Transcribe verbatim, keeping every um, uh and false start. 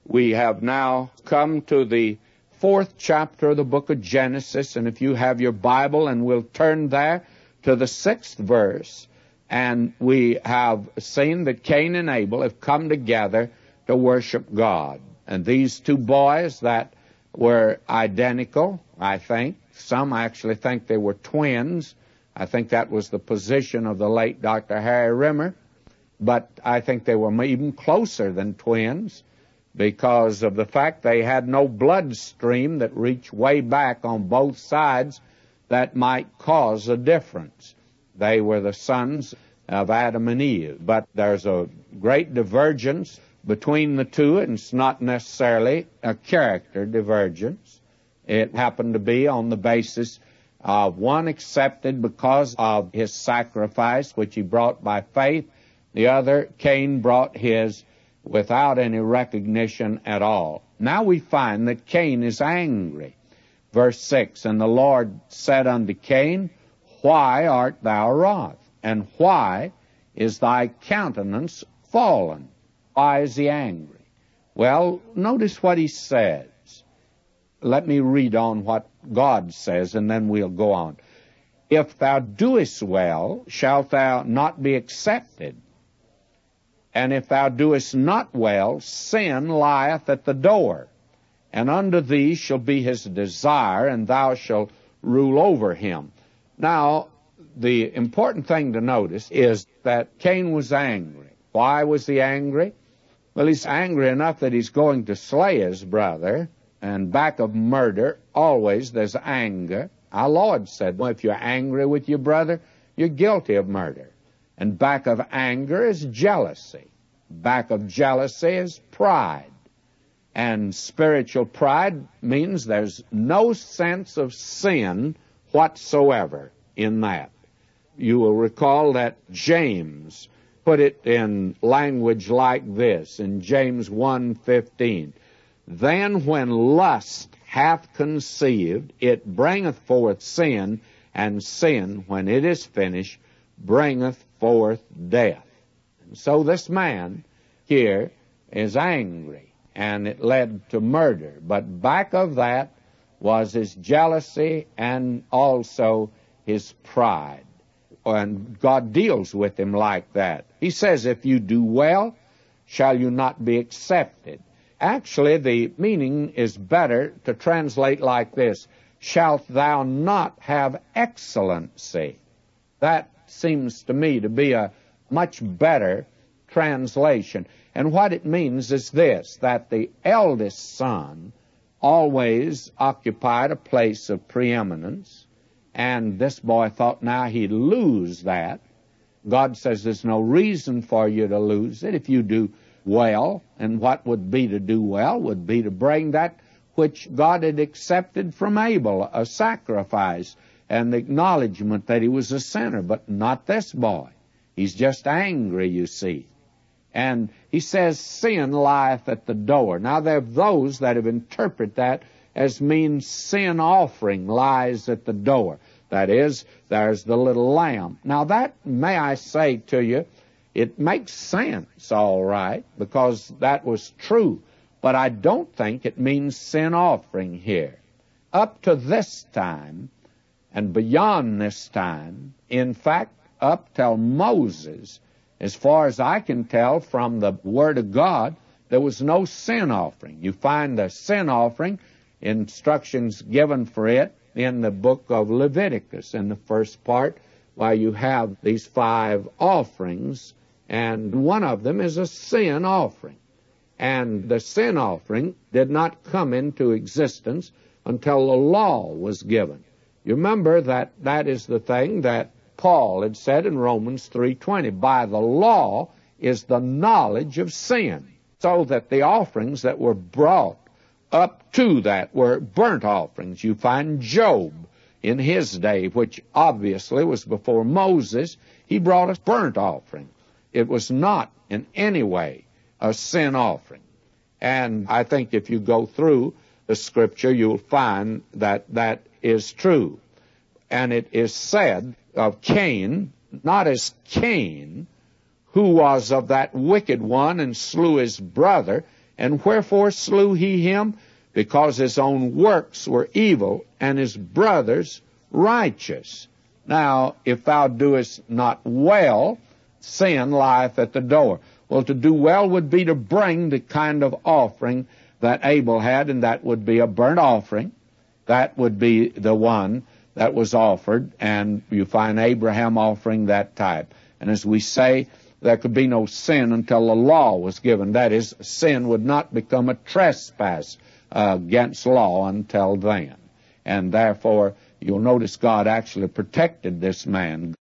We have now come to the fourth chapter of the book of Genesis, and if you have your Bible, and we'll turn there to the sixth verse, and we have seen that Cain and Abel have come together to worship God. And these two boys that were identical, I think, some actually think they were twins. I think that was the position of the late Doctor Harry Rimmer, but I think they were even closer than twins, because of the fact they had no bloodstream that reached way back on both sides that might cause a difference. They were the sons of Adam and Eve. But there's a great divergence between the two, and it's not necessarily a character divergence. It happened to be on the basis of one accepted because of his sacrifice, which he brought by faith. The other, Cain, brought his without any recognition at all. Now we find that Cain is angry. Verse six, and the Lord said unto Cain, why art thou wroth? And why is thy countenance fallen? Why is he angry? Well, notice what he says. Let me read on what God says, and then we'll go on. If thou doest well, shalt thou not be accepted? And if thou doest not well, sin lieth at the door, and unto thee shall be his desire, and thou shalt rule over him. Now, the important thing to notice is that Cain was angry. Why was he angry? Well, he's angry enough that he's going to slay his brother, and back of murder, always there's anger. Our Lord said, well, if you're angry with your brother, you're guilty of murder. And back of anger is jealousy. Back of jealousy is pride. And spiritual pride means there's no sense of sin whatsoever in that. You will recall that James put it in language like this, in James one fifteen. Then when lust hath conceived, it bringeth forth sin, and sin, when it is finished, bringeth forth death. And so this man here is angry, and it led to murder. But back of that was his jealousy and also his pride. And God deals with him like that. He says, if you do well, shall you not be accepted? Actually, the meaning is better to translate like this, shalt thou not have excellency? That seems to me to be a much better translation. And what it means is this, that the eldest son always occupied a place of preeminence, and this boy thought now he'd lose that. God says there's no reason for you to lose it if you do well, and what would be to do well would be to bring that which God had accepted from Abel, a sacrifice, and the acknowledgement that he was a sinner, but not this boy. He's just angry, you see. And he says, sin lieth at the door. Now, there are those that have interpreted that as means sin offering lies at the door. That is, there's the little lamb. Now, that, may I say to you, it makes sense, all right, because that was true. But I don't think it means sin offering here. Up to this time, and beyond this time, in fact, up till Moses, as far as I can tell from the Word of God, there was no sin offering. You find the sin offering, instructions given for it, in the book of Leviticus, in the first part, where you have these five offerings, and one of them is a sin offering. And the sin offering did not come into existence until the law was given. You remember that that is the thing that Paul had said in Romans three twenty, by the law is the knowledge of sin. So that the offerings that were brought up to that were burnt offerings. You find Job in his day, which obviously was before Moses, he brought a burnt offering. It was not in any way a sin offering. And I think if you go through the Scripture, you'll find that that is true. And it is said of Cain, not as Cain, who was of that wicked one and slew his brother, And wherefore slew he him? Because his own works were evil, and his brothers righteous. Now, if thou doest not well, sin lieth at the door. Well, to do well would be to bring the kind of offering that Abel had, and that would be a burnt offering. That would be the one that was offered, and you find Abraham offering that type. And as we say, there could be no sin until the law was given. That is, sin would not become a trespass uh, against law until then. And therefore, you'll notice God actually protected this man.